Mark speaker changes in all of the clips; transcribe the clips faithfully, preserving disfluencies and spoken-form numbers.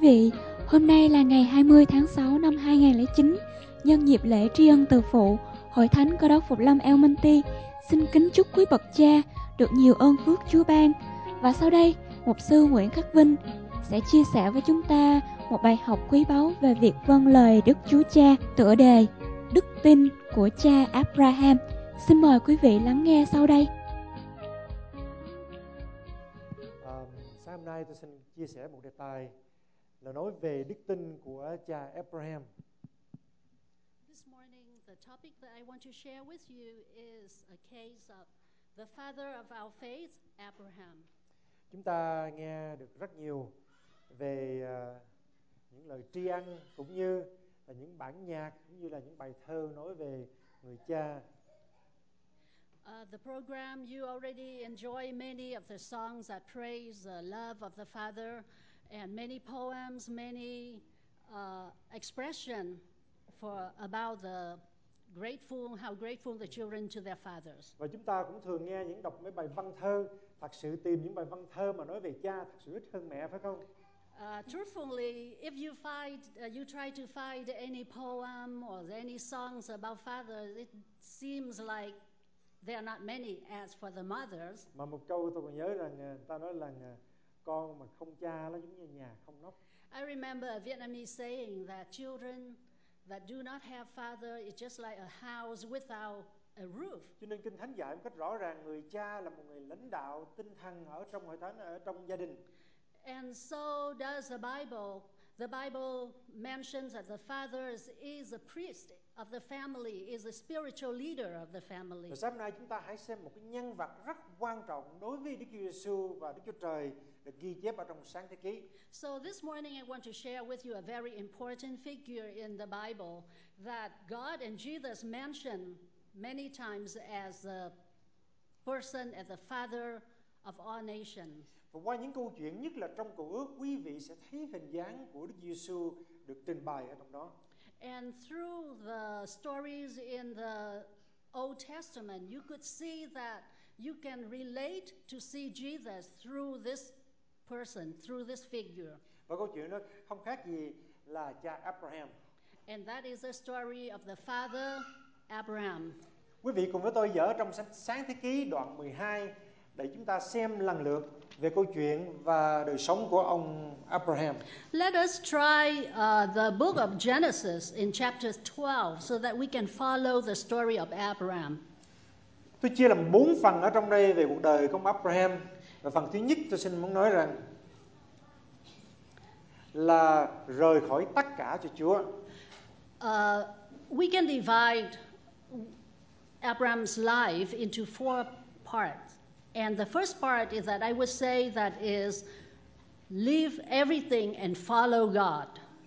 Speaker 1: vị, hôm nay là ngày hai mươi tháng sáu năm hai nghìn không trăm lẻ chín, nhân dịp lễ tri ân từ phụ, Hội Thánh Cơ Đốc Phục Lâm El Monte xin kính chúc quý bậc cha được nhiều ơn phước Chúa ban. Và sau đây, mục sư Nguyễn Khắc Vinh sẽ chia sẻ với chúng ta một bài học quý báu về việc vâng lời Đức Chúa Cha, tựa đề Đức tin của cha Abraham. Xin mời quý vị lắng nghe sau đây.
Speaker 2: À, sáng hôm nay tôi xin chia sẻ một đề tài là nói về đức tin của cha Abraham.
Speaker 3: This morning, the topic that I want to share with you is a case of the father of our faith, Abraham.
Speaker 2: Chúng ta nghe được rất nhiều về uh, những lời tri ân cũng như là những bản nhạc cũng như là những bài thơ nói về người cha.
Speaker 3: Uh, the program, you already enjoy many of the songs that praise the love of the father and many poems, many uh, expression for about the grateful, how grateful the children to their fathers.
Speaker 2: Và chúng ta cũng thường nghe những đọc mấy bài văn thơ, thật sự tìm những bài văn thơ mà nói về cha thật sự ít hơn mẹ, phải không?
Speaker 3: Uh, truthfully, if you find, uh, you try to find any poem or any songs about fathers, it seems like there are not many as for the mothers.
Speaker 2: Mà một câu tôi còn nhớ rằng người ta nói là con mà không cha nó giống như nhà không nóc.
Speaker 3: I remember a Vietnamese saying that children that do not have father is just like a house without a roof.
Speaker 2: Cho nên Kinh Thánh dạy một cách rõ ràng người cha là một người lãnh đạo tinh thần ở trong hội thánh, ở trong gia đình.
Speaker 3: And so does the Bible. The Bible mentions that the father is, is a priest of the family, is a spiritual leader of the family.
Speaker 2: Và sáng nay chúng ta hãy xem một cái nhân vật rất quan trọng đối với Đức Chúa Giêsu và Đức Chúa Trời được ghi chép ở trong Sáng Thế Ký.
Speaker 3: So this morning I want to share with you a very important figure in the Bible that God and Jesus mention many times as the person, as the father of all nations.
Speaker 2: Và qua những câu chuyện, nhất là trong Cựu Ước, quý vị sẽ thấy hình dáng của Đức Giêsu được trình bày ở trong đó.
Speaker 3: And through the stories in the Old Testament, you could see that you can relate to see Jesus through this person, through this figure.
Speaker 2: Và câu chuyện đó không khác gì là cha Abraham.
Speaker 3: And that is the story of the father Abraham.
Speaker 2: Quý vị cùng với tôi dở trong Sáng Thế Ký đoạn mười hai để chúng ta xem lần lượt về câu chuyện và đời sống của ông Abraham.
Speaker 3: Let us try uh, the book of Genesis in chapter twelve so that we can follow the story of Abraham.
Speaker 2: Tôi chia làm bốn phần ở trong đây về cuộc đời của ông Abraham. Và phần thứ nhất tôi xin muốn nói rằng là rời khỏi tất cả cho Chúa.
Speaker 3: Uh, we can divide Abraham's life into four parts. And the first part is that I would say that is leave everything and follow God.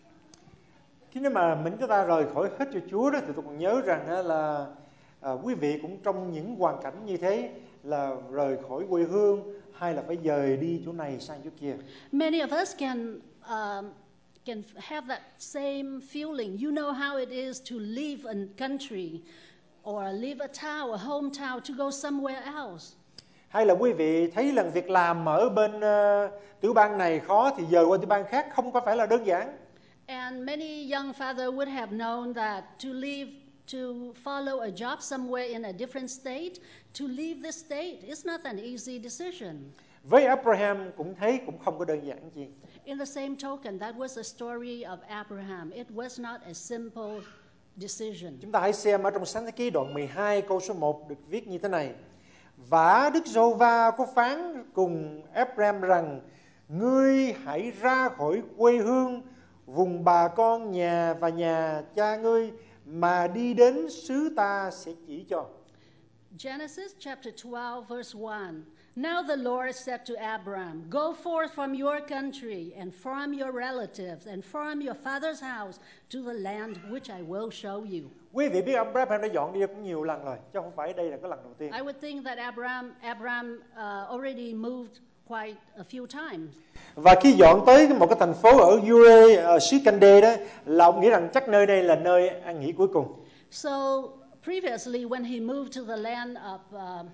Speaker 2: Khi nếu mà mình chúng ta rời khỏi hết cho Chúa đó thì tôi còn nhớ rằng là à, quý vị cũng trong những hoàn cảnh như thế là rời khỏi quê hương hay là phải dời đi chỗ này sang chỗ kia.
Speaker 3: Many of us can um, can have that same feeling. You know how it is to leave a country or leave a town, a hometown to go somewhere else.
Speaker 2: Hay là quý vị thấy lần việc làm ở bên uh, tiểu bang này khó thì dời qua tiểu bang khác không có phải là đơn giản.
Speaker 3: And many young fathers would have known that to leave, to follow a job somewhere in a different state, to leave the state is not an easy decision.
Speaker 2: Với Abraham cũng thấy cũng không có đơn giản gì.
Speaker 3: In the same token, that was the story of Abraham. It was not a simple decision.
Speaker 2: Chúng ta hãy xem ở trong Sáng Thế Ký đoạn mười hai câu số một được viết như thế này. Vả Đức Giê-hô-va có phán cùng Abraham rằng: ngươi hãy ra khỏi quê hương, vùng bà con nhà và nhà cha ngươi mà đi đến xứ ta sẽ chỉ cho.
Speaker 3: Genesis chapter twelve verse one. Now the Lord said to Abraham, go forth from your country and from your relatives and from your father's house to the land which I will show you.
Speaker 2: Quý vị biết ông Abraham đã dọn đi cũng nhiều lần rồi, chứ không phải đây là cái lần đầu tiên.
Speaker 3: I would think that Abraham Abraham uh, already moved quite a few times.
Speaker 2: Và khi dọn tới một cái thành phố ở Ure, ở xứ Canh-đê đó, là ông nghĩ rằng chắc nơi đây là nơi an nghỉ cuối cùng.
Speaker 3: So previously when he moved to the land of uh,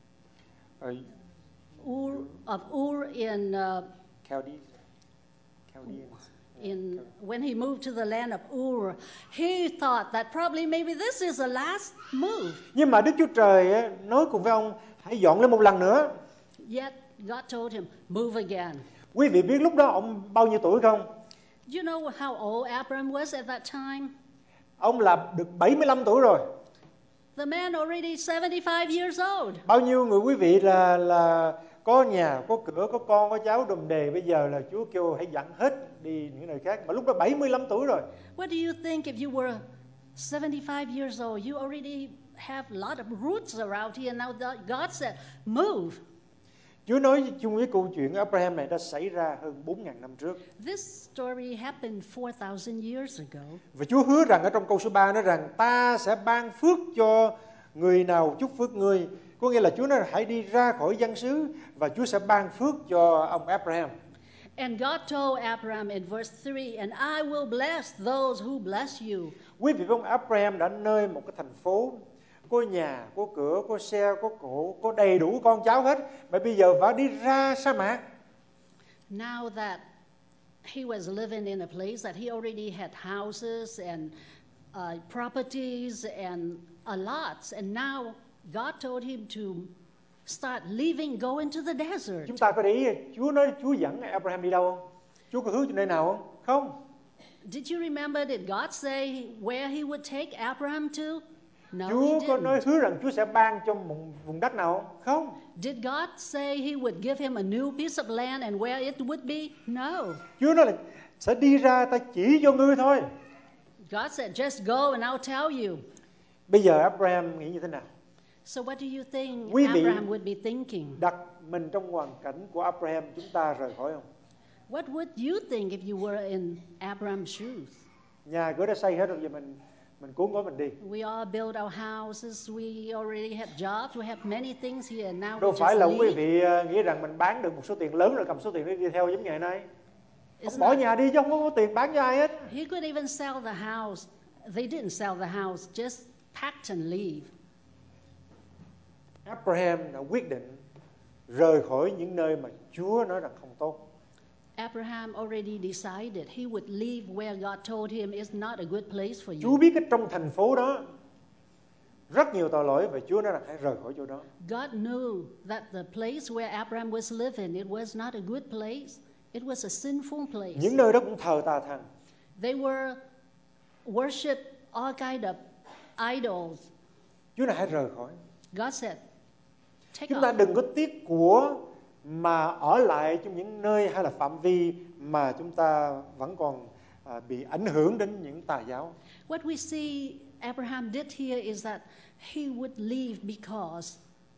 Speaker 3: Ur, of Ur in uh,
Speaker 2: Chaldees. Chaldeans.
Speaker 3: In when he moved to the land of Ur, he thought that probably maybe this is the last move.
Speaker 2: Nhưng mà Đức Chúa Trời á, nói cùng với ông hãy dọn lên một lần nữa.
Speaker 3: Yet God told him, move again.
Speaker 2: Quý vị biết lúc đó ông bao nhiêu tuổi không?
Speaker 3: Do you know how old Abram was at that time?
Speaker 2: Ông là được bảy mươi lăm tuổi rồi.
Speaker 3: The man already seventy-five years old.
Speaker 2: Bao nhiêu người quý vị là là có nhà, có cửa, có con, có cháu đùm đề, bây giờ là Chúa kêu hãy dẫn hết đi những nơi khác, mà lúc đó bảy mươi lăm tuổi rồi.
Speaker 3: What do you think if you were seventy-five years old? You already have a lot of roots around here. Now God said, move.
Speaker 2: Chúa nói chung với câu chuyện Abraham này đã xảy ra hơn bốn nghìn năm trước.
Speaker 3: This story happened four thousand years ago.
Speaker 2: Và Chúa hứa rằng ở trong câu số ba nói rằng ta sẽ ban phước cho người nào chúc phước ngươi. Có nghĩa là Chúa nói hãy đi ra khỏi dân xứ và Chúa sẽ ban phước cho ông Abraham.
Speaker 3: And God told Abraham in verse three, and I will bless those who bless you.
Speaker 2: Quý vị biết ông Abraham đã nơi một cái thành phố, có nhà, có cửa, có xe, có cổ, có đầy đủ con cháu hết, mà bây giờ phải đi ra sa mạc.
Speaker 3: Now that he was living in a place that he already had houses and uh, properties and a lot, and now God told him to start leaving, go into the desert.
Speaker 2: Chúng ta có để ý, Chúa nói Chúa dẫn Abraham đi đâu không? Chúa có hứa cho nơi nào không? Không.
Speaker 3: Did you remember, did God say where he would take Abraham to? No,
Speaker 2: Chúa
Speaker 3: he
Speaker 2: có nói
Speaker 3: didn't.
Speaker 2: hứa rằng Chúa sẽ ban cho một vùng đất nào không? Không.
Speaker 3: Did God say he would give him a new piece of land and where it would be? No.
Speaker 2: Chúa nói là sẽ đi ra ta chỉ cho ngươi thôi.
Speaker 3: God said, just go and I'll tell you.
Speaker 2: Bây giờ Abraham nghĩ như thế nào?
Speaker 3: So what do you think
Speaker 2: Quý vị
Speaker 3: Abraham would be thinking?
Speaker 2: đặt mình trong hoàn cảnh của Abraham, chúng ta rời khỏi không?
Speaker 3: What would you think if you were in Abraham's shoes?
Speaker 2: Nhà cửa đã xây hết rồi, giờ mình mình cuốn gói mình đi.
Speaker 3: We all build our houses. We already have jobs. We have many things here. Now
Speaker 2: Đâu
Speaker 3: we
Speaker 2: phải
Speaker 3: just
Speaker 2: là quý
Speaker 3: leave.
Speaker 2: vị ờ, nghĩ rằng mình bán được một số tiền lớn rồi cầm số tiền đó đi theo giống ngày nay.
Speaker 3: It's
Speaker 2: Ông bỏ
Speaker 3: not-
Speaker 2: nhà đi chứ không có tiền bán cho ai hết.
Speaker 3: He could even sell the house. They didn't sell the house, just packed and leave.
Speaker 2: Abraham đã quyết định rời khỏi những nơi mà Chúa nói rằng không tốt.
Speaker 3: Abraham already decided he would leave where God told him is not a good place for
Speaker 2: Chúa
Speaker 3: you.
Speaker 2: biết cái trong thành phố đó rất nhiều tội lỗi và Chúa nói rằng hãy rời khỏi chỗ đó.
Speaker 3: God knew that the place where Abraham was living, it was not a good place. It was a sinful place.
Speaker 2: Những nơi đó cũng thờ tà thần.
Speaker 3: They were worship all kind of idols.
Speaker 2: Chúa nói hãy rời khỏi.
Speaker 3: God said, take
Speaker 2: Chúng ta
Speaker 3: off.
Speaker 2: đừng có tiếc của mà ở lại trong những nơi hay là phạm vi mà chúng ta vẫn còn à, bị ảnh hưởng đến những tà giáo.
Speaker 3: What we see Abraham did here is that he would leave because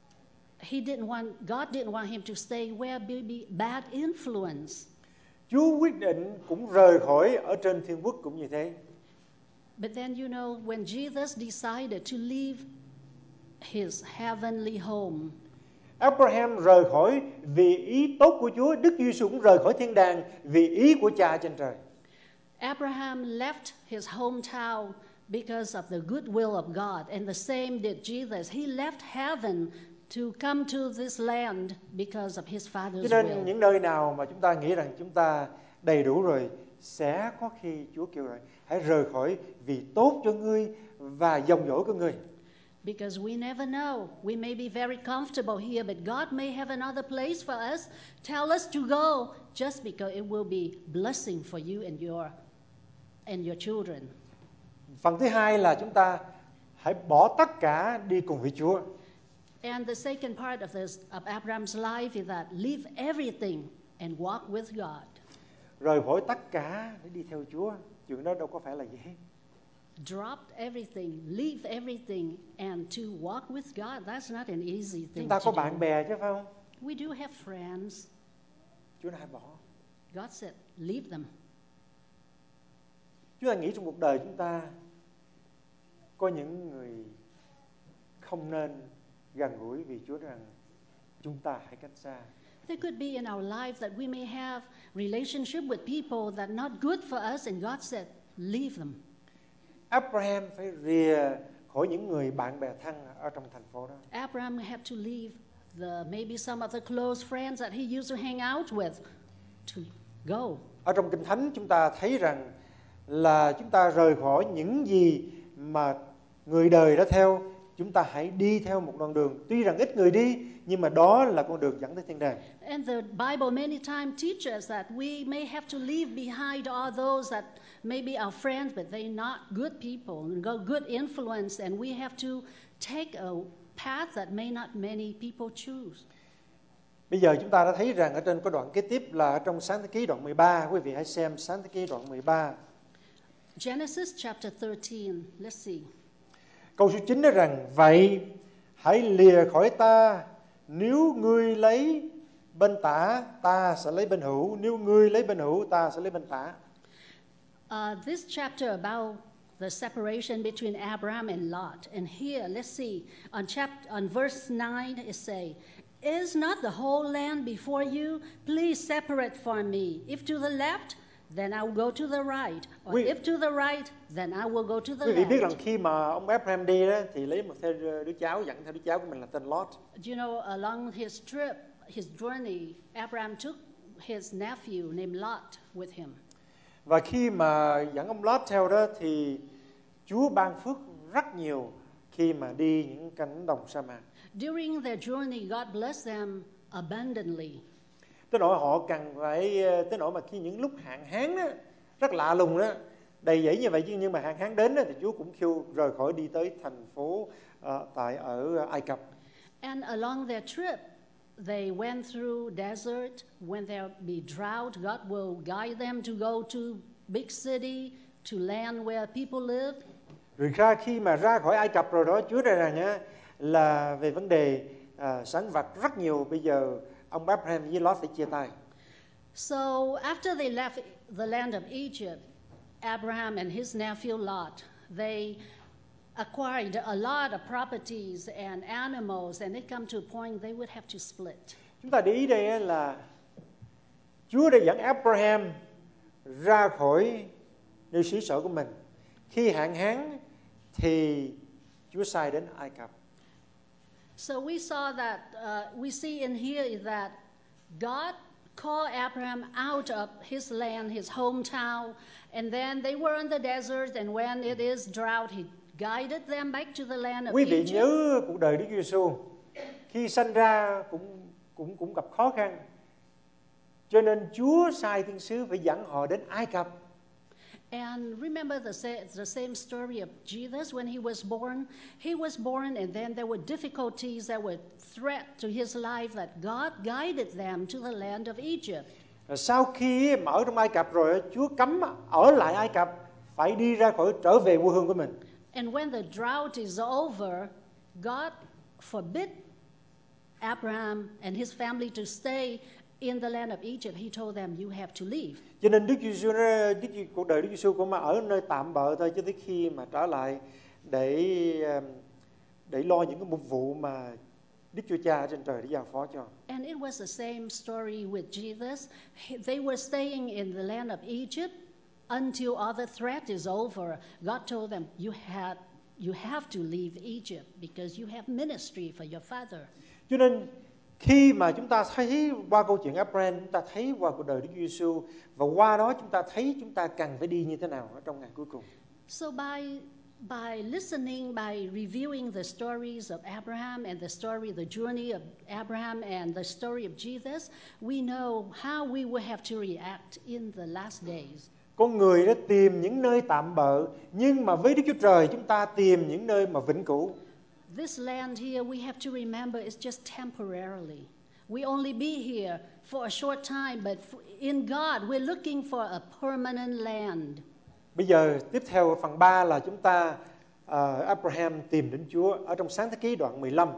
Speaker 3: he didn't want, God didn't want him to stay where there be bad influence.
Speaker 2: Chúa quyết định cũng rời khỏi ở trên thiên quốc cũng như thế.
Speaker 3: But then you know, when Jesus decided to leave his heavenly home,
Speaker 2: Abraham rời khỏi vì ý tốt của Chúa, Đức Giêsu cũng rời khỏi thiên đàng vì ý của Cha trên trời.
Speaker 3: Abraham left his hometown because of the good will of God, and the same did Jesus. He left heaven to come to this land because of his Father's
Speaker 2: Cho nên
Speaker 3: will.
Speaker 2: những nơi nào mà chúng ta nghĩ rằng chúng ta đầy đủ rồi, sẽ có khi Chúa kêu rồi hãy rời khỏi vì tốt cho ngươi và dòng dõi của ngươi.
Speaker 3: Because we never know. We may be very comfortable here, but God may have another place for us. Tell us to go just because it will be blessing for you and your and your children.
Speaker 2: Phần thứ hai là chúng ta hãy bỏ tất cả đi cùng với Chúa.
Speaker 3: And the second part of this of Abraham's life is that leave everything and walk with God.
Speaker 2: Rời khỏi tất cả để đi theo Chúa. Chuyện đó đâu có phải là dễ.
Speaker 3: Drop everything, leave everything, and to walk with God. That's not an easy
Speaker 2: Chúng
Speaker 3: thing
Speaker 2: ta
Speaker 3: to
Speaker 2: có
Speaker 3: do.
Speaker 2: bạn bè chứ phải không?
Speaker 3: We do have friends.
Speaker 2: Chúa nói hãy bỏ.
Speaker 3: God said, leave them.
Speaker 2: Chúng ta nghĩ trong cuộc đời chúng ta có những người không nên gần gũi vì Chúa nói rằng chúng ta hãy cách xa.
Speaker 3: There could be in our life that we may have relationship with people that not good for us, and God said, leave them.
Speaker 2: Abraham phải rìa khỏi những người bạn bè thân ở trong thành phố đó.
Speaker 3: Abraham had to leave the maybe some of the close friends that he used to hang out with to go.
Speaker 2: Ở trong Kinh Thánh chúng ta thấy rằng là chúng ta rời khỏi những gì mà người đời đã theo, chúng ta hãy đi theo một đoạn đường tuy rằng ít người đi, nhưng mà đó là con đường dẫn tới thiên đàng.
Speaker 3: And the Bible many times teaches that we may have to leave behind all those that may be our friends, but they're not good people, good influence, and we have to take a path that may not many people choose.
Speaker 2: Bây giờ chúng ta đã thấy rằng ở trên cái đoạn kế tiếp là ở trong Sáng Thế Ký đoạn mười ba. Quý vị hãy xem Sáng Thế Ký đoạn mười ba.
Speaker 3: Genesis chapter thirteen. Let's see.
Speaker 2: Câu số chín nói rằng: vậy hãy lìa khỏi ta, nếu ngươi lấy bên tả, ta sẽ lấy bên hữu; nếu ngươi lấy bên hữu, ta sẽ lấy bên tả.
Speaker 3: Uh, this chapter about the separation between Abraham and Lot. And here, let's see, on chapter, on verse nine, it say, "Is not the whole land before you? Please separate for me. If to the left, then I will go to the right. Or
Speaker 2: Quý-
Speaker 3: if to the right, then I will go to the
Speaker 2: Quý vị biết rằng
Speaker 3: left."
Speaker 2: khi mà ông Abraham đi đó, thì lấy một theo đứa cháu, dẫn theo đứa cháu của mình là tên Lot.
Speaker 3: Do you know, along his trip, his journey, Abraham took his nephew named Lot with him.
Speaker 2: Và khi mà dẫn ông Lot theo đó thì Chúa ban phước rất nhiều khi mà đi những cánh đồng sa mạc.
Speaker 3: During their journey, God blessed them abundantly.
Speaker 2: Tới nỗi họ cần phải, tới nỗi mà khi những lúc hạn hán đó, rất lạ lùng đó, đầy dẫy như vậy chứ, nhưng mà hạn hán đến đó, thì Chúa cũng kêu rời khỏi đi tới thành phố uh, tại ở Ai Cập.
Speaker 3: And along their trip, they went through desert. When there be drought, God will guide them to go to big city, to land where people live.
Speaker 2: Rồi ra khi mà ra khỏi Ai Cập rồi đó, Chúa nói rằng á, là về vấn đề uh, sản vật rất nhiều, bây giờ ông Abraham với Lot phải chia tay.
Speaker 3: So after they left the land of Egypt, Abraham and his nephew Lot, they acquired a lot of properties and animals, and it come to a point they would have to split.
Speaker 2: Chúng ta để ý đây á, là Chúa đã dẫn Abraham ra khỏi nơi xứ sở của mình. Khi hạn hán thì Chúa sai đến Ai Cập.
Speaker 3: So we saw that, uh, we see in here is that God called Abraham out of his land, his hometown, and then they were in the desert, and when it is drought, he guided them back to the land of
Speaker 2: Quý vị
Speaker 3: Egypt.
Speaker 2: nhớ cuộc đời Đức Giêsu, khi sanh ra cũng cũng cũng gặp khó khăn, cho nên Chúa sai thiên sứ phải dẫn họ đến Ai Cập.
Speaker 3: And remember the, sa- the same story of Jesus when he was born. He was born, and then there were difficulties that were threat to his life that God guided them to the land of Egypt.
Speaker 2: Rồi sau khi mà ở trong Ai Cập rồi, Chúa cấm ở lại Ai Cập, phải đi ra khỏi trở về quê hương của mình.
Speaker 3: And when the drought is over, God forbid Abraham and his family to stay in the land of Egypt. He told them, you have to leave.
Speaker 2: Cho nên Đức Giêsu nó Đức cuộc đời Đức Giêsu cũng mà ở nơi tạm bợ thôi, cho tới khi mà trở lại để để lo những cái mục vụ mà Đức Chúa Cha ở trên trời đã giao phó cho.
Speaker 3: And it was the same story with Jesus. They were staying in the land of Egypt until all the threat is over. God told them, you had you have to leave Egypt because you have ministry for your father.
Speaker 2: Cho nên khi mà chúng ta thấy qua câu chuyện Abraham, chúng ta thấy qua cuộc đời Đức Giêsu, và qua đó chúng ta thấy chúng ta cần phải đi như thế nào ở trong ngày cuối cùng.
Speaker 3: So by by listening, by reviewing the stories of Abraham and the story, the journey of Abraham and the story of Jesus, we know how we will have to react in the last days.
Speaker 2: Con người đã tìm những nơi tạm bợ, nhưng mà với Đức Chúa Trời chúng ta tìm những nơi mà vĩnh cửu.
Speaker 3: This land here, we have to remember, it's just temporarily. We only be here for a short time, but in God, we're looking for a permanent land.
Speaker 2: Bây giờ tiếp theo phần ba là chúng ta uh, Abraham tìm đến Chúa ở trong Sáng Thế Ký đoạn mười lăm.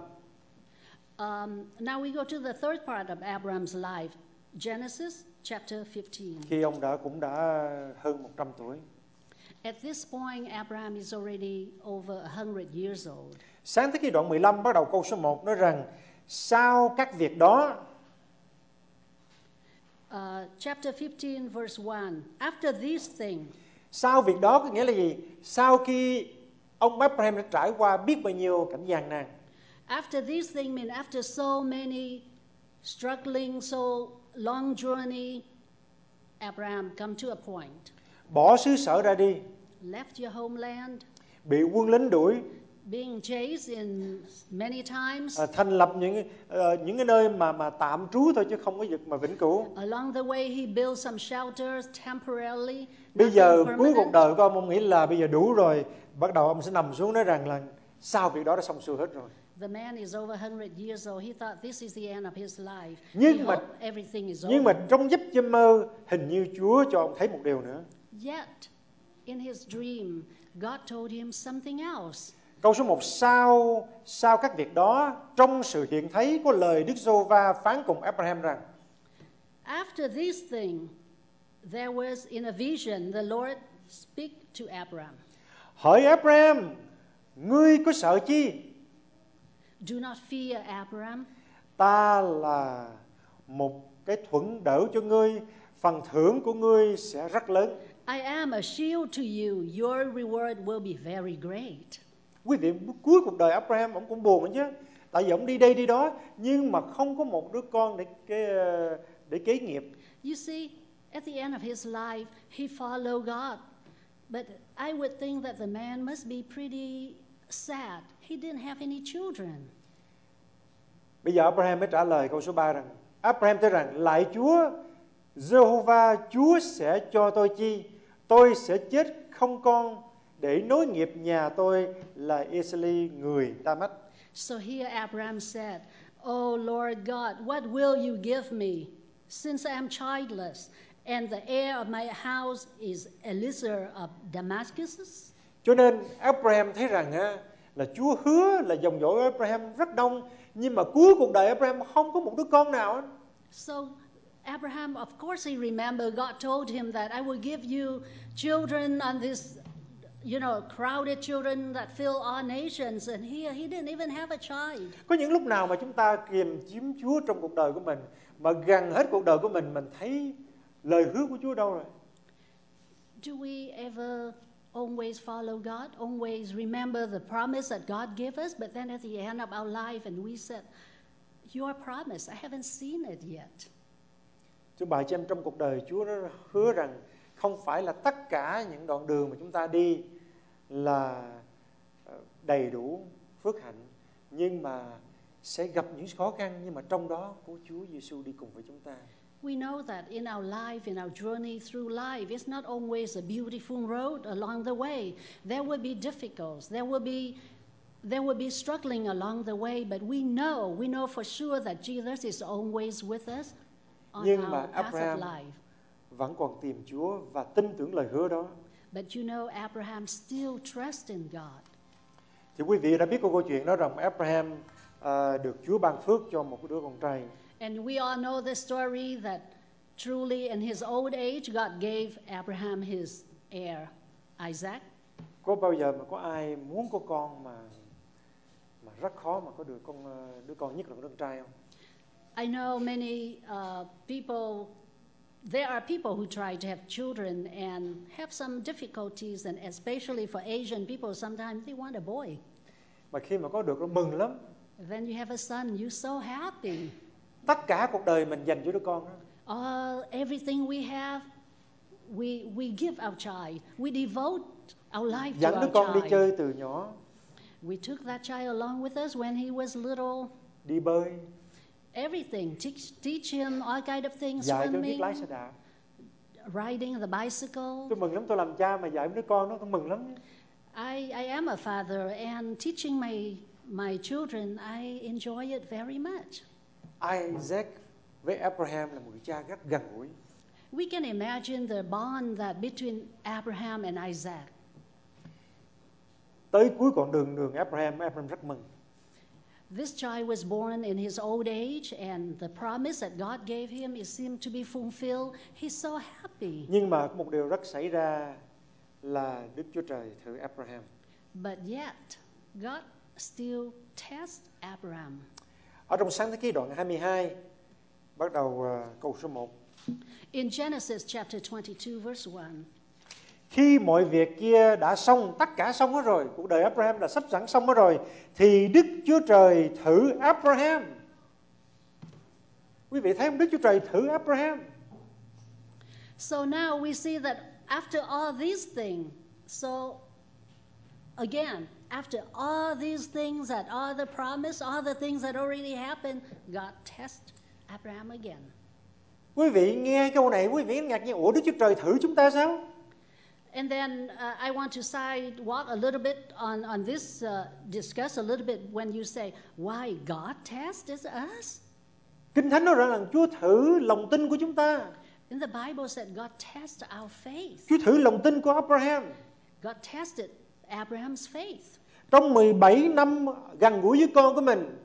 Speaker 3: Um, now we go to the third part of Abraham's life, Genesis chapter fifteen.
Speaker 2: Khi ông đã cũng đã hơn một trăm tuổi.
Speaker 3: At this point, Abraham is already over a hundred years old.
Speaker 2: Sáng Thế Ký đoạn mười lăm bắt đầu câu số một nói rằng sau các việc đó.
Speaker 3: Uh, chapter fifteen, verse one. After these things.
Speaker 2: Sau việc đó có nghĩa là gì? Sau khi ông Abraham đã trải qua biết bao nhiêu cảnh gian nan.
Speaker 3: After these things mean after so many struggling, so long journey. Abraham come to a point.
Speaker 2: Bỏ xứ sở ra đi,
Speaker 3: Left your homeland,
Speaker 2: bị quân lính đuổi,
Speaker 3: being chased in many times.
Speaker 2: à, thành lập những ờ, những cái nơi mà mà tạm trú thôi chứ không có vực mà vĩnh cửu.
Speaker 3: Along the way, he built some shelters temporarily.
Speaker 2: Bây giờ
Speaker 3: nothing
Speaker 2: cuối cuộc
Speaker 3: permanent.
Speaker 2: đời của ông, ông nghĩ là bây giờ đủ rồi, bắt đầu ông sẽ nằm xuống nói rằng là sau việc đó đã xong xuôi hết rồi.
Speaker 3: The man is over one hundred years old. He thought this is the end of his life.
Speaker 2: Nhưng
Speaker 3: he
Speaker 2: mà-
Speaker 3: hoped everything is
Speaker 2: Nhưng mà
Speaker 3: over.
Speaker 2: trong giấc chiêm mơ, hình như Chúa cho ông thấy một điều nữa.
Speaker 3: Yet, in his dream, God told him something else.
Speaker 2: Câu số một, sau sau các việc đó, trong sự hiện thấy có lời Đức Giê-hô-va phán cùng Abraham rằng:
Speaker 3: After this thing, there was in a vision the Lord speak to Abraham.
Speaker 2: Hỡi Abraham, ngươi có sợ chi?
Speaker 3: Do not fear, Abraham.
Speaker 2: Ta là một cái thuẫn đỡ cho ngươi, phần thưởng của ngươi sẽ rất lớn.
Speaker 3: I am a shield to you. Your reward will be very great.
Speaker 2: Quý vị, cuối cuộc đời Abraham ông cũng buồn chứ, tại vì ông đi đây đi đó nhưng mà không có một đứa con để cái để kế nghiệp.
Speaker 3: You see, at the end of his life, he followed God. But I would think that the man must be pretty sad. He didn't have any children.
Speaker 2: Bây giờ Abraham mới trả lời câu số ba rằng: Abraham nói rằng, lạy Chúa, Giê-hô-va Chúa sẽ cho tôi chi? Tôi sẽ chết không con, để nối nghiệp nhà tôi là Esli người Đa-mách.
Speaker 3: So here Abraham said, "Oh Lord God, what will you give me, since I am childless, and the heir of my house is Eliezer of Damascus?"
Speaker 2: Cho nên Abraham thấy rằng á, là Chúa hứa là dòng dõi của Abraham rất đông, nhưng mà cuối cuộc đời Abraham không có một đứa con nào hết.
Speaker 3: So Abraham, of course, he remembered God told him that I will give you children on this, you know, crowded children that fill all nations, and here he didn't even have a child.
Speaker 2: Có những lúc nào mà chúng ta kiềm chiếm Chúa trong cuộc đời của mình, mà gần hết cuộc đời của mình mình thấy lời hứa của Chúa đâu rồi?
Speaker 3: Do we ever always follow God, always remember the promise that God gave us, but then at the end of our life and we said, your promise, I haven't seen it yet.
Speaker 2: Thưa bà chị em, trong cuộc đời Chúa đã hứa rằng không phải là tất cả những đoạn đường mà chúng ta đi là đầy đủ phước hạnh, nhưng mà sẽ gặp những khó khăn, nhưng mà trong đó có Chúa Giêsu đi cùng với chúng ta.
Speaker 3: We know that in our life, in our journey through life, it's not always a beautiful road along the way. There will be difficulties. There will be there will be struggling along the way, but we know, we know for sure that Jesus is always with us on
Speaker 2: Nhưng
Speaker 3: our
Speaker 2: mà
Speaker 3: path
Speaker 2: Abraham
Speaker 3: of life.
Speaker 2: vẫn còn tìm Chúa và tin tưởng lời hứa đó.
Speaker 3: But you know, Abraham still trusts in God.
Speaker 2: Thì quý vị đã biết câu chuyện đó rằng Abraham uh, được Chúa ban phước cho một đứa con trai.
Speaker 3: And we all know the story that truly in his old age, God gave Abraham his heir, Isaac.
Speaker 2: Có bao giờ mà có ai muốn có con mà mà rất khó mà có được con đứa con, nhất là đứa con trai không?
Speaker 3: I know many uh, people, there are people who try to have children and have some difficulties, and especially for Asian people, sometimes they want a boy.
Speaker 2: Mà khi mà có được nó mừng lắm.
Speaker 3: Then you have a son, you're so happy.
Speaker 2: Tất cả cuộc đời mình dành cho đứa con đó.
Speaker 3: All, everything we have, we, we give our child. We devote our life to
Speaker 2: Dẫn đứa
Speaker 3: our
Speaker 2: con đi
Speaker 3: child.
Speaker 2: chơi từ nhỏ.
Speaker 3: We took that child along with us when he was little.
Speaker 2: Đi bơi.
Speaker 3: Everything, teach, teach him all kind of things,
Speaker 2: Dạy cho biết
Speaker 3: swimming,
Speaker 2: lái xe đạp.
Speaker 3: riding the bicycle.
Speaker 2: Tôi mừng lắm, tôi làm cha mà dạy đứa con nó, tôi mừng lắm.
Speaker 3: I, I am a father, and teaching my, my children, I enjoy it very much.
Speaker 2: Isaac với Abraham là một người cha rất gần gũi.
Speaker 3: We can imagine the bond that between Abraham and Isaac.
Speaker 2: Tới cuối con đường đường Abraham, Abraham rất mừng.
Speaker 3: This child was born in his old age, and the promise that God gave him, it seemed to be fulfilled. He's so happy.
Speaker 2: Nhưng mà một điều rất xảy ra là Đức Chúa Trời thử Abraham.
Speaker 3: But yet, God still tests Abraham.
Speaker 2: Ở trong Sáng Thế Ký đoạn hai mươi hai, bắt đầu uh, câu số một.
Speaker 3: In Genesis chapter twenty-two, verse one.
Speaker 2: Khi mọi việc kia đã xong, tất cả xong hết rồi, cuộc đời Abraham là sắp sẵn xong hết rồi, thì Đức Chúa Trời thử Abraham. Quý vị thấy không? Đức Chúa Trời thử Abraham.
Speaker 3: So now we see that after all these things, so again, after all these things, that all the promise, all the things that already happened, God tests Abraham again.
Speaker 2: Quý vị nghe câu này, quý vị ngạc nhiên, ủa Đức Chúa Trời thử chúng ta sao?
Speaker 3: And then uh, I want to sidewalk a little bit on, on this, uh, discuss a little bit when you say, why God tests us?
Speaker 2: Kinh Thánh nói rằng là Chúa thử lòng tin của chúng ta.
Speaker 3: In the Bible said God tests our faith.
Speaker 2: Chúa thử lòng tin của Abraham.
Speaker 3: God tested Abraham's faith.
Speaker 2: Trong mười bảy năm gần gũi với con của mình,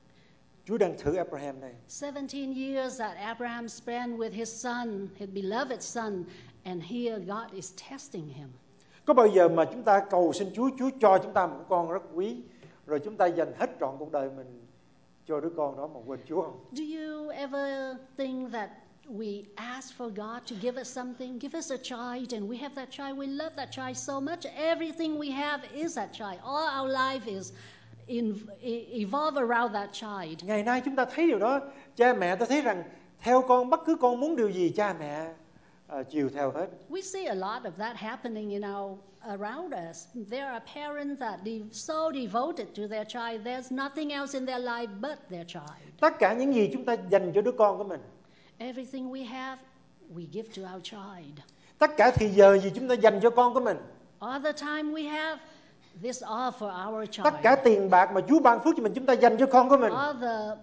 Speaker 2: Chúa đang thử Abraham này.
Speaker 3: seventeen years that Abraham spent with his son, his beloved son, and here God is testing him.
Speaker 2: Có bao giờ mà chúng ta cầu xin Chúa, Chúa cho chúng ta một con rất quý, rồi chúng ta dành hết trọn cuộc đời mình cho đứa con đó mà quên Chúa không?
Speaker 3: Do you ever think that we ask for God to give us something, give us a child, and we have that child, we love that child so much, everything we have is that child. All our life is in, evolve around that child.
Speaker 2: Ngày nay chúng ta thấy điều đó, cha mẹ ta thấy rằng theo con, bất cứ con muốn điều gì cha mẹ uh, chiều theo hết.
Speaker 3: We see a lot of that happening in our around us. There are parents that are so devoted to their child. There's nothing else in their life but their child.
Speaker 2: Tất cả những gì chúng ta dành cho đứa con của mình,
Speaker 3: Everything we have, we give to our child.
Speaker 2: tất cả thì giờ gì chúng ta dành cho con của mình,
Speaker 3: All the time we have, this all for our child.
Speaker 2: tất cả tiền bạc mà Chúa ban phước cho mình chúng ta dành cho con của mình.
Speaker 3: All the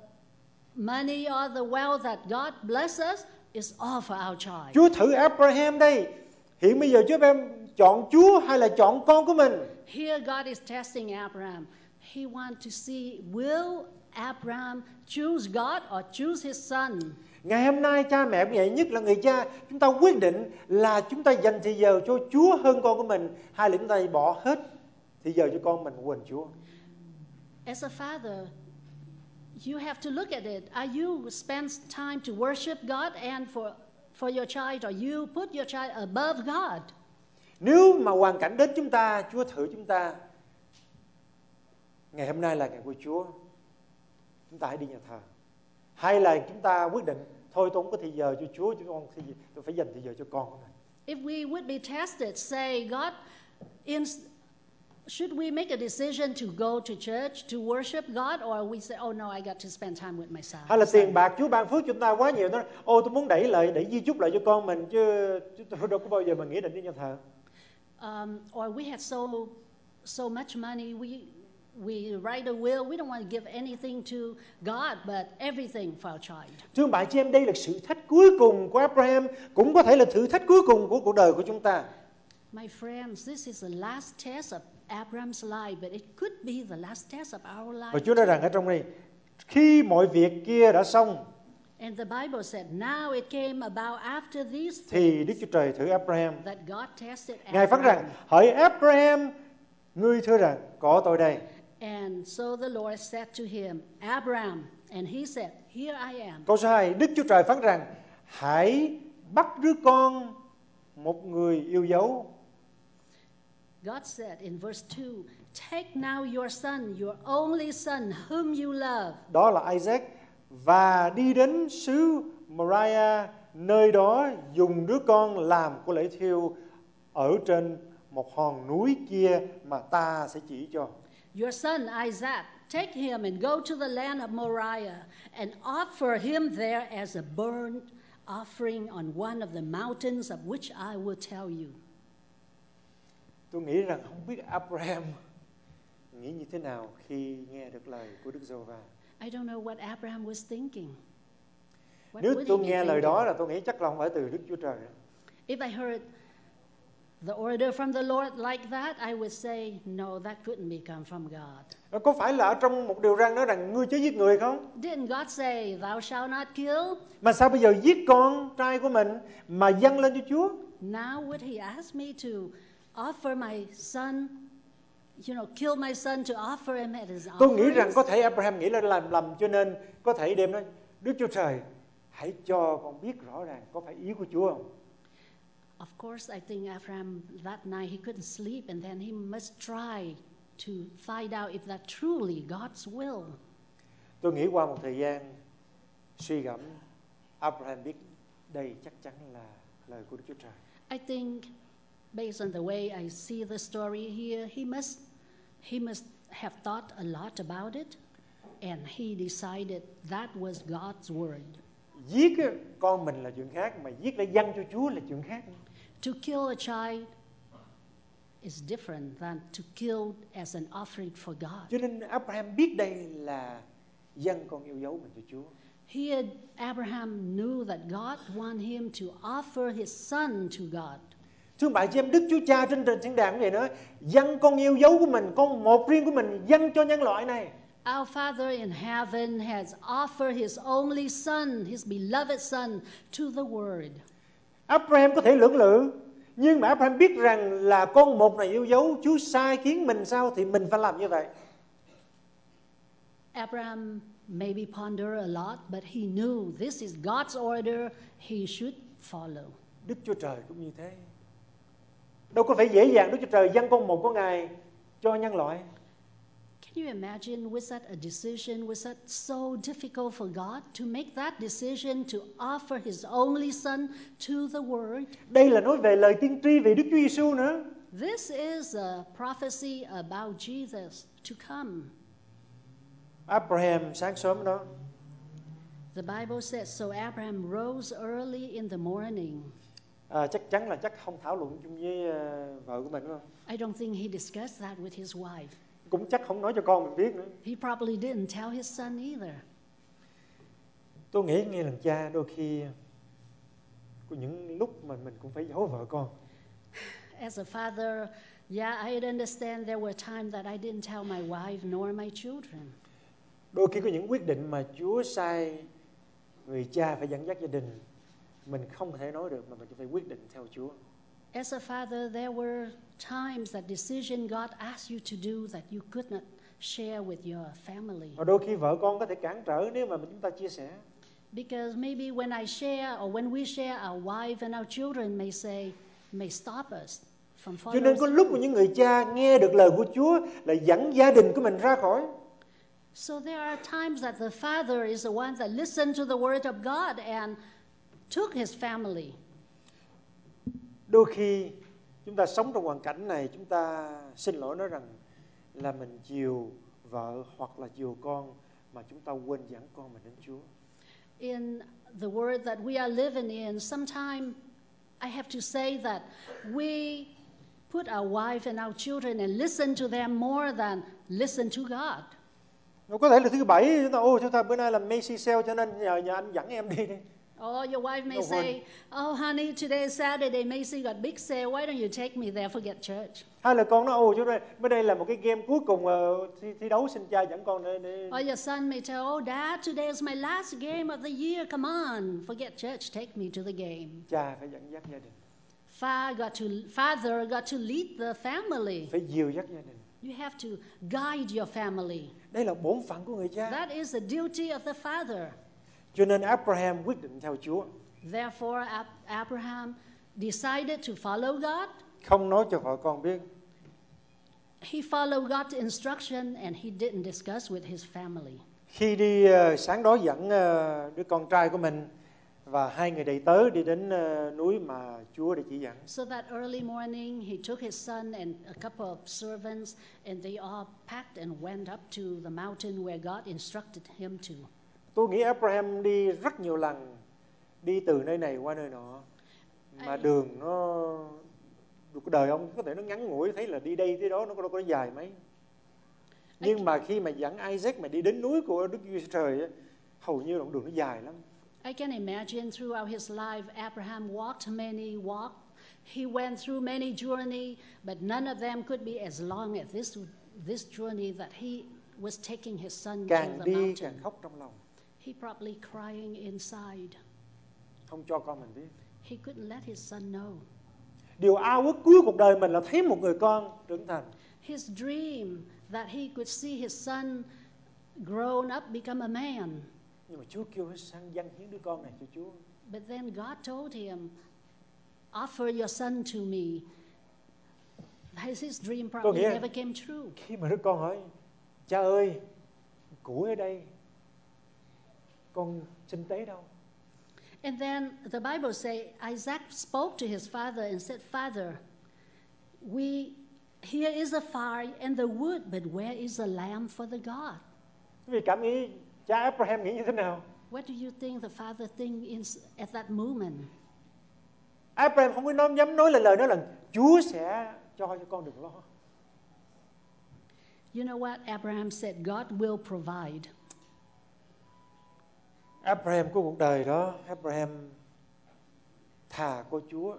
Speaker 3: money, all the wealth that God bless us is all for our child.
Speaker 2: Chúa thử Abraham đây. Hiện bây giờ Chúa em chọn Chúa hay là chọn con của mình?
Speaker 3: Here God is testing Abraham. He wants to see, will Abraham choose God or choose his son?
Speaker 2: Ngày hôm nay cha mẹ cũng vậy, nhất là người cha, chúng ta quyết định là chúng ta dành thời giờ cho Chúa hơn con của mình, hay là chúng ta bỏ hết thời giờ cho con mình quên Chúa.
Speaker 3: As a father, you have to look at it. Are you spend time to worship God and for for your child, or you put your child above God?
Speaker 2: Nếu mà hoàn cảnh đến chúng ta, Chúa thử chúng ta, ngày hôm nay là ngày của Chúa, chúng ta hãy đi nhà thờ. Hay là chúng ta quyết định thôi tôi không có thời giờ cho Chúa, cho con thì tôi phải dành thời giờ cho con của mình.
Speaker 3: If we would be tested, say, God, in, should we make a decision to go to church to worship God, or we say, oh no, I got to spend time with my son?
Speaker 2: Hay là tiền bạc Chúa ban phước cho chúng ta quá nhiều, nói ô tôi muốn đẩy lại, đẩy di chúc lại cho con mình, chứ tôi đâu có bao giờ mà nghĩ định đi nhà thờ.
Speaker 3: Um, or we had so so much money, we we write a will. We don't want to give anything to God, but everything for our child.
Speaker 2: Thưa bạn chị em, đây là sự thách cuối cùng của Abraham, cũng có thể là thử thách cuối cùng của cuộc đời của chúng ta.
Speaker 3: My friends, this is the last test of Abraham's life, but it could be the last test of our life.
Speaker 2: Và Chúa nói rằng ở trong đây, khi mọi việc kia đã xong,
Speaker 3: And the Bible said, now it came about after these
Speaker 2: thì Đức
Speaker 3: things
Speaker 2: Chúa Trời thử Abraham.
Speaker 3: that God tested
Speaker 2: Ngài phán
Speaker 3: Abraham.
Speaker 2: rằng, hỡi Abraham, ngươi thưa rằng, có tôi đây.
Speaker 3: And so the Lord said to him, Abraham, and he said, here I am.
Speaker 2: Câu số hai, Đức Chúa Trời phán rằng, hãy bắt đứa con một người yêu dấu.
Speaker 3: God said in verse two, take now your son, your only son, whom you love.
Speaker 2: Đó là Isaac, và đi đến xứ Moriah, nơi đó dùng đứa con làm của lễ thiêu ở trên một hòn núi kia mà ta sẽ chỉ cho.
Speaker 3: Your son Isaac, take him and go to the land of Moriah and offer him there as a burnt offering on one of the mountains of which I will tell you.
Speaker 2: Tôi nghĩ rằng không biết Abraham nghĩ như thế nào khi nghe được lời của Đức Giê-hô-va.
Speaker 3: I don't know what Abraham was thinking. What
Speaker 2: Nếu
Speaker 3: would he
Speaker 2: tôi
Speaker 3: be
Speaker 2: nghe lời
Speaker 3: thinking?
Speaker 2: đó là tôi nghĩ chắc là không phải từ Đức Chúa Trời.
Speaker 3: If I heard the order from the Lord like that, I would say, no, that couldn't be come from God.
Speaker 2: Có phải là ở trong một điều răn nói rằng ngươi chớ giết người không?
Speaker 3: Didn't God say, thou shalt not kill?
Speaker 2: Mà sao bây giờ giết con trai của mình mà dâng lên cho Chúa?
Speaker 3: Now would he ask me to offer my son, you know, kill my son to offer him at his
Speaker 2: Tôi nghĩ rằng
Speaker 3: offerings?
Speaker 2: có thể Abraham nghĩ là làm lầm, cho nên có thể đem nói, Đức Chúa Trời, hãy cho con biết rõ ràng có phải ý của Chúa không?
Speaker 3: Of course, I think Abraham that night he couldn't sleep, and then he must try to find out if that truly God's will.
Speaker 2: Tôi nghĩ qua một thời gian suy gẫm, Abraham biết đây chắc chắn là lời của Đức Chúa Trời.
Speaker 3: I think, based on the way I see the story here, he must he must have thought a lot about it, and he decided that was God's word.
Speaker 2: Giết con mình là chuyện khác, mà giết để dâng cho Chúa là chuyện khác.
Speaker 3: To kill a child is different than to kill as an offering for God.
Speaker 2: Cho nên Abraham biết đây là dâng con yêu dấu mình cho Chúa.
Speaker 3: Here, Abraham knew that God wanted him to offer his son to God.
Speaker 2: Thưa bạn chị em, Đức Chúa Cha trên trời thiên đàng cũng vậy nữa, dâng con yêu dấu của mình, con một riêng của mình dâng cho nhân loại này.
Speaker 3: Our Father in heaven has offered his only son, his beloved son, to the world.
Speaker 2: Abraham có thể lưỡng lự, nhưng mà Abraham biết rằng là con một này yêu dấu, Chúa sai khiến mình sao thì mình phải làm như vậy.
Speaker 3: Abraham maybe ponder a lot, but he knew this is God's order, he should follow.
Speaker 2: Đức Chúa Trời cũng như thế. Đâu có phải dễ dàng Đức Chúa Trời dâng con một của Ngài cho nhân loại.
Speaker 3: Can you imagine, was that a decision, was that so difficult for God to make that decision to offer his only son to the world?
Speaker 2: Đây là nói về lời tiên tri về Đức Chúa Giêsu nữa.
Speaker 3: This is a prophecy about Jesus to come.
Speaker 2: Abraham sáng sớm đó.
Speaker 3: The Bible says, so Abraham rose early in the morning.
Speaker 2: À, chắc chắn là chắc không thảo luận chung với uh, vợ của mình đúng không?
Speaker 3: I don't think he discussed that with his wife.
Speaker 2: Cũng chắc không nói cho con mình biết nữa.
Speaker 3: He probably didn't tell his son either.
Speaker 2: Tôi nghĩ nghe làm cha đôi khi có những lúc mà mình cũng phải giấu vợ con.
Speaker 3: As a father, yeah, I understand there were times that I didn't tell my wife nor my children.
Speaker 2: Đôi khi có những quyết định mà Chúa sai người cha phải dẫn dắt gia đình, mình không thể nói được mà mình phải quyết định theo Chúa.
Speaker 3: As a father, there were times that decision God asked you to do that you could not share with your family.
Speaker 2: Và đôi khi vợ con có thể cản trở nếu mà chúng ta chia sẻ.
Speaker 3: Because maybe when I share or when we share, our wife and our children may say, may stop us from
Speaker 2: Cho nên có
Speaker 3: following.
Speaker 2: lúc mà những người cha nghe được lời của Chúa là dẫn gia đình của mình ra khỏi.
Speaker 3: So there are times that the father is the one that listened to the word of God and took his family.
Speaker 2: Đôi khi chúng ta sống trong hoàn cảnh này, chúng ta xin lỗi nói rằng là mình chiều vợ hoặc là chiều con mà chúng ta quên dẫn con mình đến Chúa.
Speaker 3: In the world that we are living in, sometimes I have to say that we put our wife and our children and listen to them more than listen to God.
Speaker 2: Có thể là thứ bảy chúng ta ô chúng ta bữa nay là Macy sale cho nên nhờ nhờ anh dẫn em đi đi.
Speaker 3: Or your wife may
Speaker 2: No
Speaker 3: say, oh honey, today is Saturday, Macy got big sale, why don't you take me there, forget church.
Speaker 2: Hay là con nói ô chú đây bữa đây là một cái game cuối cùng uh, thi, thi đấu, xin cha dẫn con để, để...
Speaker 3: Or your son may tell, oh dad, today is my last game of the year, come on, forget church, take me to the game.
Speaker 2: Cha phải dẫn dắt gia đình.
Speaker 3: Father got to, father got to lead the family.
Speaker 2: Phải dìu dắt gia đình.
Speaker 3: You have to guide your family.
Speaker 2: Đây là bổn phận của người cha.
Speaker 3: That is the duty of the father.
Speaker 2: Cho nên Abraham quyết định theo Chúa.
Speaker 3: Therefore, Abraham decided to follow God.
Speaker 2: Không nói cho vợ con biết.
Speaker 3: He followed God's instruction and he didn't discuss with his family.
Speaker 2: Khi đi uh, sáng đó dẫn uh, đứa con trai của mình và hai người đầy tớ đi đến uh, núi mà Chúa đã chỉ dẫn.
Speaker 3: So that early morning he took his son and a couple of servants and they all packed and went up to the mountain where God instructed him to.
Speaker 2: Tôi nghĩ Abraham đi rất nhiều lần, đi từ nơi này qua nơi nọ, mà I... đường nó, cuộc đời ông có thể nó ngắn ngủi, thấy là đi đây tới đó nó đâu có dài mấy. Nhưng I... mà khi mà dẫn Isaac mà đi đến núi của Đức Chúa Trời, hầu như đoạn đường nó dài lắm.
Speaker 3: I can imagine throughout his life, Abraham walked many walk. He went through many journey, but none of them could be as long as this this journey that he was taking his son
Speaker 2: càng
Speaker 3: to the
Speaker 2: đi
Speaker 3: mountain.
Speaker 2: càng khóc trong lòng.
Speaker 3: He probably crying inside.
Speaker 2: Không cho con mình biết.
Speaker 3: He couldn't let his son know.
Speaker 2: Điều ao ước cuối cuộc đời mình là thấy một người con trưởng thành.
Speaker 3: His dream that he could see his son grown up, become a man.
Speaker 2: Nhưng mà Chúa kêu hắn sang dâng hiến đứa con này cho Chúa.
Speaker 3: But then God told him, offer your son to me. His dream probably never came true.
Speaker 2: Khi mà đứa con hỏi, cha ơi, củi ở đây, con xin tế đâu?
Speaker 3: And then the Bible say Isaac spoke to his father and said, "Father, we here is a fire and the wood, but where is the lamb for the God?"
Speaker 2: Quý vị cảm nghĩ cha Abraham nghĩ như thế nào?
Speaker 3: What do you think the father think in, at that moment?
Speaker 2: Abraham không có nói, dám nói lời lời nói là Chúa sẽ cho cho con được lo.
Speaker 3: You know what? Abraham said, "God will provide."
Speaker 2: Abraham có cuộc đời đó, Abraham thà có Chúa,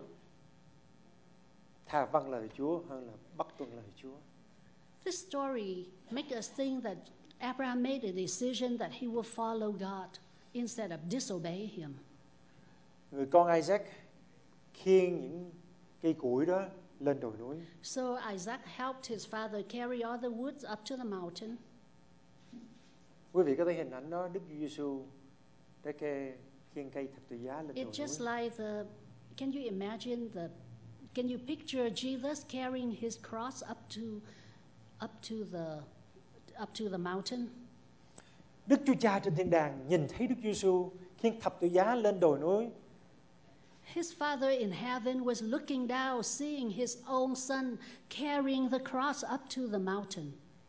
Speaker 2: thà vâng lời Chúa hơn là bất tuân lời Chúa.
Speaker 3: This story makes us think that Abraham made a decision that he will follow God instead of disobey him.
Speaker 2: Người con Isaac khiêng những cây củi đó lên đồi núi.
Speaker 3: So Isaac helped his father carry all the woods up to the mountain.
Speaker 2: Quý vị có thấy hình ảnh đó, Đức Chúa Giêsu đã kê khiêng cây thập tự giá lên đồi
Speaker 3: It's just
Speaker 2: núi.
Speaker 3: like the, can you imagine the, can you picture Jesus carrying his cross up to, up to the, up to the mountain?
Speaker 2: Đức Chúa Cha trên thiên đàng nhìn thấy Đức Chúa Giêsu khiêng thập tự giá lên đồi núi.
Speaker 3: His father in heaven was looking down, seeing his own son carrying the cross up to the mountain.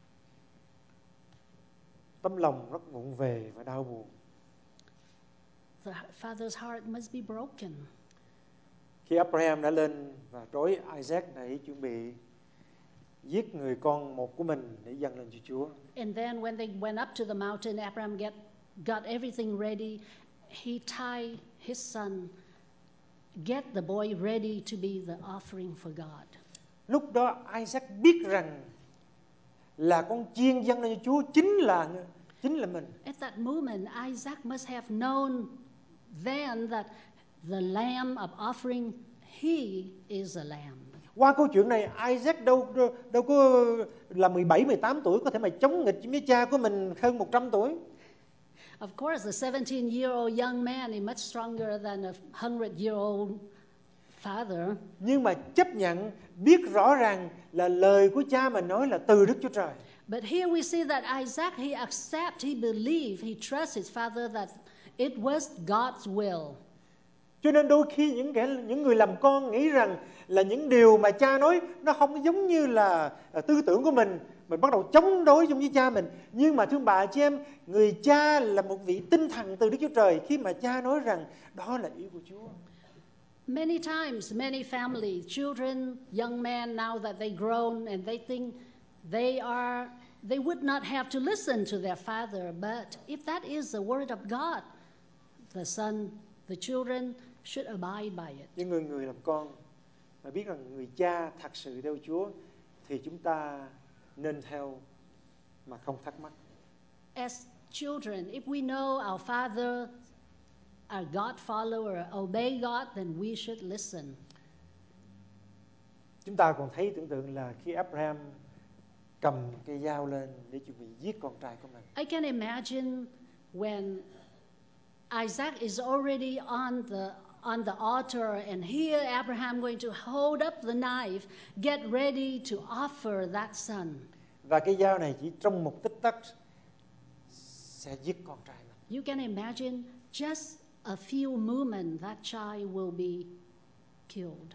Speaker 2: Tấm lòng rất vụng về và đau buồn.
Speaker 3: The father's heart must be broken.
Speaker 2: Khi Abraham đã lên và trói Isaac để chuẩn bị giết người con một của mình để dâng lên cho Chúa.
Speaker 3: And then when they went up to the mountain, Abraham get, got everything ready. He tied his son, get the boy ready to be the offering for God.
Speaker 2: Lúc đó Isaac biết rằng là con chiên dâng lên cho Chúa chính là chính là mình.
Speaker 3: At that moment, Isaac must have known then that the lamb of offering, he is a lamb.
Speaker 2: Qua câu chuyện này, Isaac đâu đâu, đâu có là mười bảy, mười tám tuổi có thể mà chống nghịch với cha của mình hơn một trăm tuổi.
Speaker 3: Of course, the seventeen-year-old young man is much stronger than a hundred-year-old father.
Speaker 2: Nhưng mà chấp nhận, biết rõ ràng là lời của cha mình nói là từ Đức Chúa Trời.
Speaker 3: But here we see that Isaac, he accepted, he believed, he trusts his father that it was God's will.
Speaker 2: Cho nên đôi khi những kẻ những người làm con nghĩ rằng là những điều mà cha nói nó không giống như là, là tư tưởng của mình, mình bắt đầu chống đối chung với cha mình. Nhưng mà thưa bà chị em, người cha là một vị tinh thần từ Đức Chúa Trời khi mà cha nói rằng đó là ý của Chúa.
Speaker 3: Many times, many family, children, young men, now that they grown and they think they are, they would not have to listen to their father. But if that is the word of God, the son, the children should abide by it.
Speaker 2: Những người người làm con mà biết rằng người cha thật sự theo Chúa thì chúng ta nên theo mà không thắc mắc.
Speaker 3: As children, if we know our father, our God follower, obey God, then we should listen.
Speaker 2: Chúng ta còn thấy tưởng tượng là khi Abraham cầm cây dao lên để chuẩn bị giết con trai của mình.
Speaker 3: I can imagine when Isaac is already on the on the altar, and here Abraham going to hold up the knife, get ready to offer that son.
Speaker 2: Và cái dao này chỉ trong một tích tắc sẽ giết con trai mình.
Speaker 3: You can imagine just a few moments that child will be killed.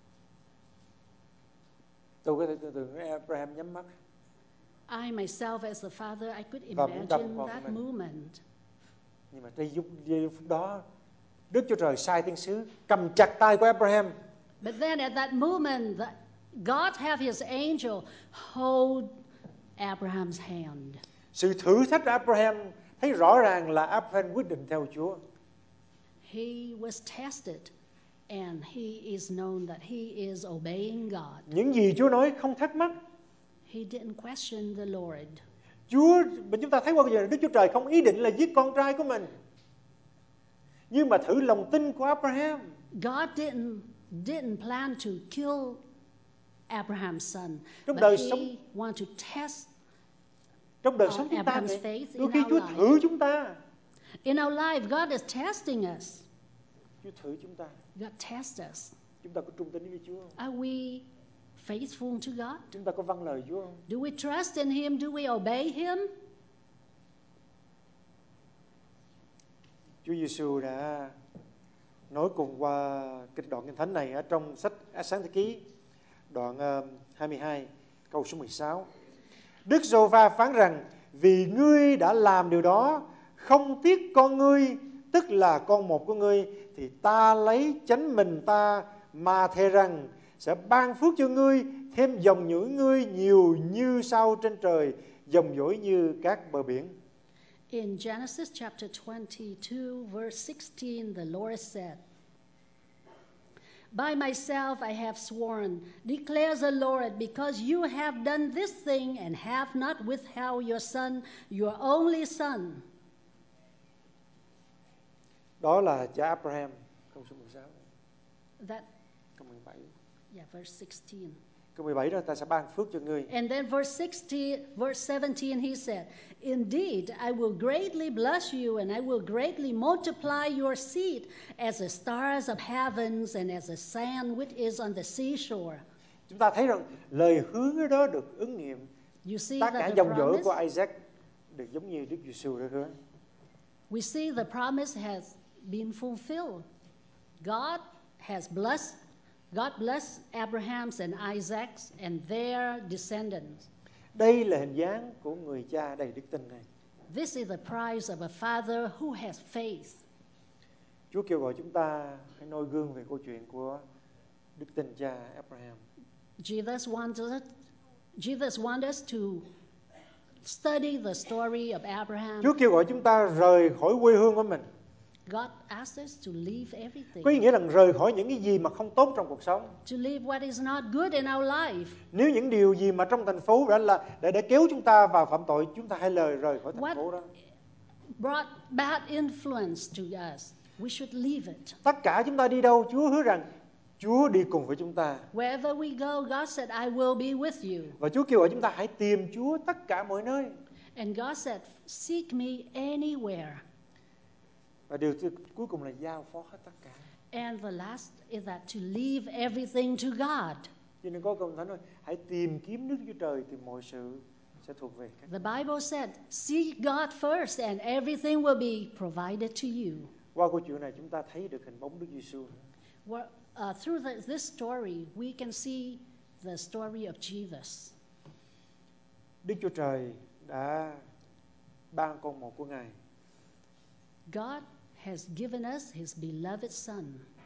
Speaker 2: Tôi có thể tưởng tượng Abraham nhắm mắt.
Speaker 3: I myself as a father, I could
Speaker 2: Và muốn đâm
Speaker 3: imagine
Speaker 2: con của
Speaker 3: that
Speaker 2: mình.
Speaker 3: moment.
Speaker 2: Nhưng mà trong lúc giây phút đó, Đức Chúa Trời sai thiên sứ cầm chặt tay của Abraham.
Speaker 3: But then at that moment, the, God have his angel hold Abraham's hand.
Speaker 2: Sự thử thách Abraham thấy rõ ràng là Abraham quyết định theo Chúa.
Speaker 3: He was tested, and he is known that he is obeying God.
Speaker 2: Những gì Chúa nói không thắc mắc.
Speaker 3: He didn't question the Lord.
Speaker 2: Chúa, mà chúng ta thấy qua giờ Đức Chúa Trời không ý định là giết con trai của mình, nhưng mà thử lòng tin của Abraham.
Speaker 3: God didn't didn't plan to kill Abraham's son,
Speaker 2: Trong
Speaker 3: but
Speaker 2: đời
Speaker 3: he
Speaker 2: sống-
Speaker 3: want to test.
Speaker 2: Trong đời
Speaker 3: Uh,
Speaker 2: sống chúng ta
Speaker 3: Abraham's
Speaker 2: vậy,
Speaker 3: faith
Speaker 2: đôi
Speaker 3: in
Speaker 2: khi
Speaker 3: our
Speaker 2: Chúa
Speaker 3: life.
Speaker 2: thử chúng ta.
Speaker 3: In our life, God is testing us.
Speaker 2: Chúa thử chúng ta.
Speaker 3: God tests us.
Speaker 2: Chúng ta có trung tín với Chúa không?
Speaker 3: Are we faithful to God?
Speaker 2: Chúng ta có vâng lời Chúa không?
Speaker 3: Do we trust in him? Do we obey him?
Speaker 2: Chúa Giêsu đã Nói cùng qua kinh đoạn kinh thánh này ở trong sách Sáng Thế Ký đoạn hai mươi hai câu số mười sáu. Đức Giê-hô-va phán rằng: vì ngươi đã làm điều đó, không tiếc con ngươi, tức là con một của ngươi, thì ta lấy chánh mình ta mà thề rằng sẽ ban phước cho ngươi, thêm dòng dõi ngươi nhiều như sao trên trời, dòng dõi như các bờ biển.
Speaker 3: In Genesis chapter twenty-two, verse sixteen, the Lord said, by myself I have sworn, declares the Lord, because you have done this thing and have not withheld your son, your only son.
Speaker 2: Đó là cha Abraham, câu số mười sáu.
Speaker 3: That,
Speaker 2: câu mười bảy.
Speaker 3: yeah, verse sixteen.
Speaker 2: Câu mười bảy đó, ta sẽ ban phước cho ngươi.
Speaker 3: And then verse sixteen, verse seventeen, he said, indeed, I will greatly bless you, and I will greatly multiply your seed as the stars of heavens and as the sand which is on the seashore.
Speaker 2: Chúng ta thấy rằng lời hứa đó được ứng nghiệm.
Speaker 3: You see
Speaker 2: Tất
Speaker 3: that
Speaker 2: cả
Speaker 3: the
Speaker 2: dòng dõi
Speaker 3: promise,
Speaker 2: của Isaac được giống như Đức Giê-xu đã hứa.
Speaker 3: we see the promise has been fulfilled. God has blessed God blessed Abraham and Isaac and their descendants.
Speaker 2: Đây là hình dáng của người cha đầy đức tin này.
Speaker 3: This is the price of a father who has faith.
Speaker 2: Chúa kêu gọi chúng ta hãy noi gương về câu chuyện của đức tin cha Abraham.
Speaker 3: Jesus wants us, Jesus wants us to study the story of Abraham.
Speaker 2: Chúa kêu gọi chúng ta rời khỏi quê hương của mình.
Speaker 3: God asks us to leave everything.
Speaker 2: Có ý nghĩa là rời khỏi những cái gì mà không tốt trong cuộc sống.
Speaker 3: To leave what is not good in our life.
Speaker 2: Nếu những điều gì mà trong thành phố đã là để để kéo chúng ta vào phạm tội, chúng ta hãy lời rời khỏi thành
Speaker 3: What
Speaker 2: phố đó.
Speaker 3: brought bad influence to us, we should leave it.
Speaker 2: Tất cả chúng ta đi đâu, Chúa hứa rằng Chúa đi cùng với chúng ta.
Speaker 3: Wherever we go, God said, I will be with you.
Speaker 2: Và Chúa kêu gọi chúng ta hãy tìm Chúa tất cả mọi nơi.
Speaker 3: And God said, seek me anywhere.
Speaker 2: Và điều cuối cùng là giao phó hết tất cả.
Speaker 3: And the last is that to leave everything to God.
Speaker 2: Cho nên có câu thánh nói, hãy tìm kiếm Đức Chúa Trời thì mọi sự sẽ thuộc về các.
Speaker 3: The Bible said, seek God first and everything will be provided to you.
Speaker 2: Qua câu chuyện này chúng ta thấy được hình bóng Đức Giê-xu.
Speaker 3: Well, uh, through the, this story, we can see the story of Jesus.
Speaker 2: Đức Chúa Trời đã ban con một của Ngài.
Speaker 3: God has given us his beloved son.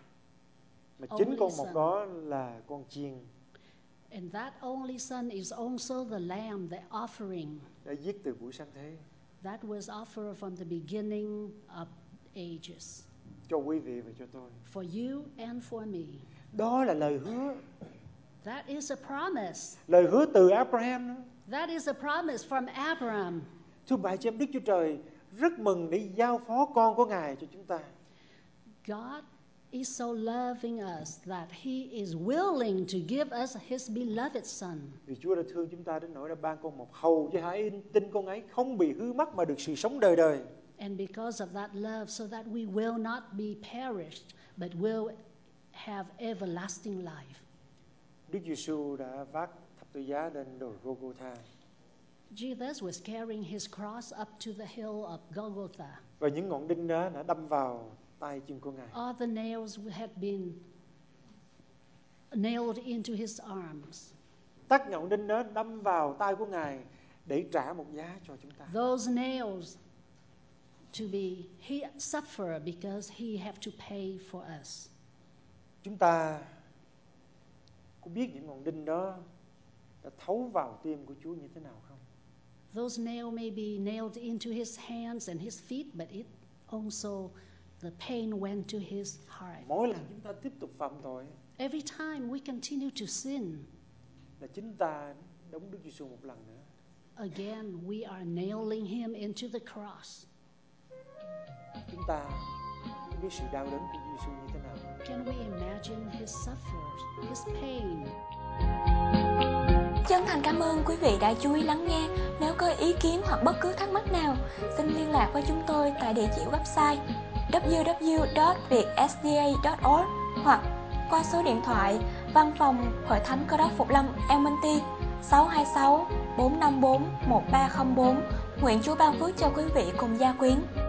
Speaker 2: Mà chính
Speaker 3: Only
Speaker 2: con một
Speaker 3: son.
Speaker 2: đó là con chiên
Speaker 3: And that only son is also the lamb, the offering
Speaker 2: đã giết từ buổi sáng thế
Speaker 3: that was offered from the beginning of ages
Speaker 2: cho quý vị và cho tôi.
Speaker 3: for you and for me.
Speaker 2: Đó là lời hứa.
Speaker 3: That is a promise.
Speaker 2: Lời hứa từ Abraham đó.
Speaker 3: That is a promise from Abraham.
Speaker 2: Thưa bà chị em, Đức Chúa Trời rất mừng để giao phó con của Ngài cho chúng ta.
Speaker 3: God is so loving us that he is willing to give us his beloved son.
Speaker 2: Vì Chúa đã thương chúng ta đến nỗi đã ban con một, hầu cho hãy tin con ấy không bị hư mất mà được sự sống đời đời.
Speaker 3: And because of that love, so that we will not be perished, but will have everlasting life.
Speaker 2: Đức Giê-xu đã vác thập tự giá lên đồi Golgotha.
Speaker 3: Jesus was carrying his cross up to the hill of Golgotha.
Speaker 2: Và những ngọn đinh đó đã đâm vào tay chân của Ngài.
Speaker 3: All the nails had been nailed into his arms.
Speaker 2: Tất ngọn đinh đó đâm vào tay của Ngài để trả một giá cho chúng ta.
Speaker 3: Those nails to be, he suffered because he had to pay for us.
Speaker 2: Chúng ta có biết những ngọn đinh đó đã thấu vào tim của Chúa như thế nào không?
Speaker 3: Those nails may be nailed into his hands and his feet, but it also, the pain went to his heart.
Speaker 2: Mỗi lần chúng ta tiếp tục phạm tội,
Speaker 3: Every time we continue to sin,
Speaker 2: là chính ta đóng Đức Giê-xu một lần nữa.
Speaker 3: again we are nailing him into the cross.
Speaker 2: Chúng ta biết sự đau đớn của Giê-xu như thế nào.
Speaker 3: Can we imagine his suffers, his pain?
Speaker 1: Chân thành cảm ơn quý vị đã chú ý lắng nghe. Nếu có ý kiến hoặc bất cứ thắc mắc nào, xin liên lạc với chúng tôi tại địa chỉ website w w w chấm việt s d a chấm org hoặc qua số điện thoại văn phòng Hội Thánh Cơ Đốc Phục Lâm Elmonty sáu hai sáu bốn năm bốn một ba không bốn. Nguyện Chúa ban phước cho quý vị cùng gia quyến.